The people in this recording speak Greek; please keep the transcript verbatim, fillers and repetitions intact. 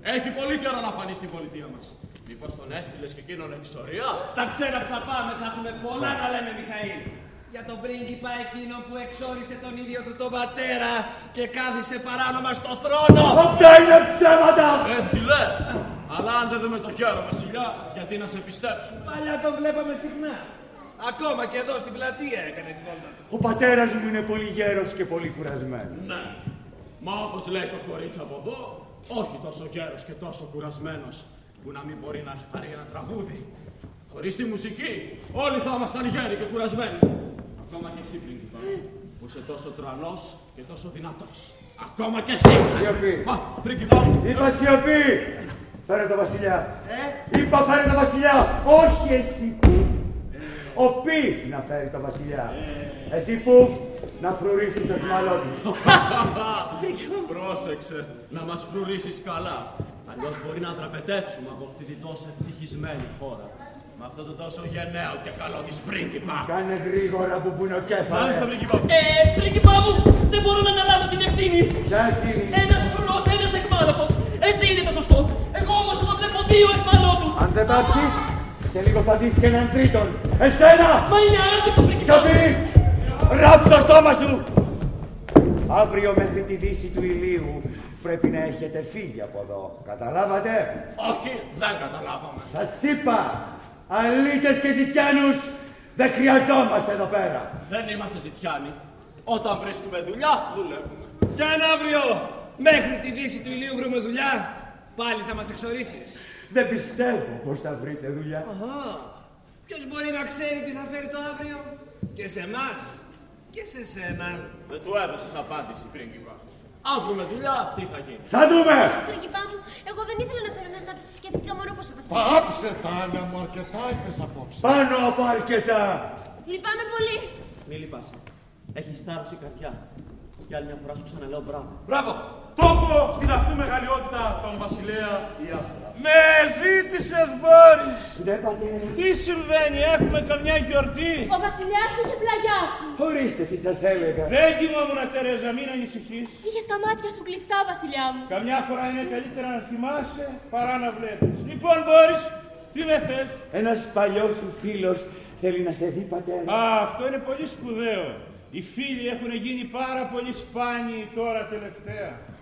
Έχει πολύ καιρό να φανεί στην πολιτεία μας. Μήπως τον έστειλες και εκείνον εξορία? Στα ξένα που θα πάμε θα έχουμε πολλά να λέμε, Μιχαήλ. Για τον πρίγκιπα εκείνο που εξόρισε τον ίδιο του τον πατέρα και κάθισε παράνομα στο θρόνο. Αυτά είναι ψέματα! Έτσι λες. Αλλά αν δεν δούμε το χέρο, βασιλιά, γιατί να σε πιστέψουμε? Παλιά τον βλέπαμε συχνά. Ακόμα και εδώ στην πλατεία έκανε τη βόλτα του. Ο πατέρας μου είναι πολύ γέρος και πολύ κουρασμένος. Ναι. Μα όπως λέει το κορίτσι από εδώ, όχι τόσο γέρος και τόσο κουρασμένος, που να μην μπορεί να χαρεί ένα τραγούδι. Χωρίς τη μουσική, όλοι θα ήμασταν γέροι και κουρασμένοι. Ακόμα και εσύ, πρίγκιπα, που είσαι τόσο τρανός και τόσο δυνατός. Ακόμα και εσύ! Σιωπή! Μα, πρίγκιπα! Είπα σιωπή! Φέρε το βασιλιά! Ε? Είπα φέρε το βασιλιά! Όχι εσύ, Πουφ! Ο Πιφ να φέρει το βασιλιά! Ε. Εσύ, Πουφ, να φρουρίσεις τους εχμαλώτους. Πρόσεξε, να μας φρουρίσεις καλά. Αλλιώς μπορεί να δραπετεύσουμε από αυτή την τόσο ευτυχισμένη χώρα. Με αυτό το τόσο γενναίο και καλό της πρίγκιπα. Κάνε γρήγορα που που είναι ο κέφαλος. Μάλιστα, πρίγκιπα. Ε, πρίγκιπα μου, δεν μπορώ να αναλάβω την ευθύνη. Ποια ευθύνη? Ένας φρουρός, ένας εκμάλωτος. Έτσι είναι το σωστό. Εγώ όμως εδώ βλέπω δύο εκμάλωτους. Αν δεν πάψεις, σε λίγο θα δεις και έναν τρίτον. Εσένα! Μα είναι άδικο, πρίγκιπα. Σιωπή! Ράψ' το στόμα σου! Αύριο μέχρι τη δύση του ηλίου πρέπει να έχετε φύγει από εδώ. Καταλάβατε? Όχι, δεν καταλάβαμε. Σας είπα, αλήτες και ζητιάνους, δεν χρειαζόμαστε εδώ πέρα. Δεν είμαστε ζητιάνοι. Όταν βρίσκουμε δουλειά, δουλεύουμε. Κι αν αύριο μέχρι τη δύση του ηλίου βρούμε δουλειά, πάλι θα μας εξορίσεις. Δεν πιστεύω πως θα βρείτε δουλειά. Αχα. Ποιος μπορεί να ξέρει τι θα φέρει το αύριο? Και σε εμάς και σε σένα. Δεν του έδωσες απάντηση, πρίγκιπα. Αν βρούμε δουλειά, τι θα γίνει? Θα δούμε! Πρίγκιπά μου, εγώ δεν ήθελα να φέρω ένα στάτους, σκέφτηκα μόνο πως ο βασιλιάς. Πάψε, Τάνα μου, αρκετά είπες απόψε. Πάνω από αρκετά! Λυπάμαι πολύ. Μη λυπάσαι. Έχεις θάρρος η καρδιά. Για άλλη μια φορά σου ξαναλέω μπράβο. Μπράβο! Τόπο στην αυτού μεγαλειότητα τον βασιλέα Ιάσονα. Με ζήτησες, Μπόρις. Ναι, πατέρα. Τι συμβαίνει, έχουμε καμιά γιορτή? Ο βασιλιάς είχε πλαγιάσει. Ορίστε τι σας έλεγα. Δεν κοιμόμουν, Τερέζα, μην ανησυχείς. Είχε τα μάτια σου κλειστά, βασιλιά μου. Καμιά φορά είναι καλύτερα να θυμάσαι παρά να βλέπεις. Λοιπόν, Μπόρις, τι με θες? Ένας παλιός σου φίλος θέλει να σε δει, πατέρα. Α, αυτό είναι πολύ σπουδαίο. Οι φίλοι έχουν γίνει πάρα πολύ σπάνιοι τώρα τελευταία.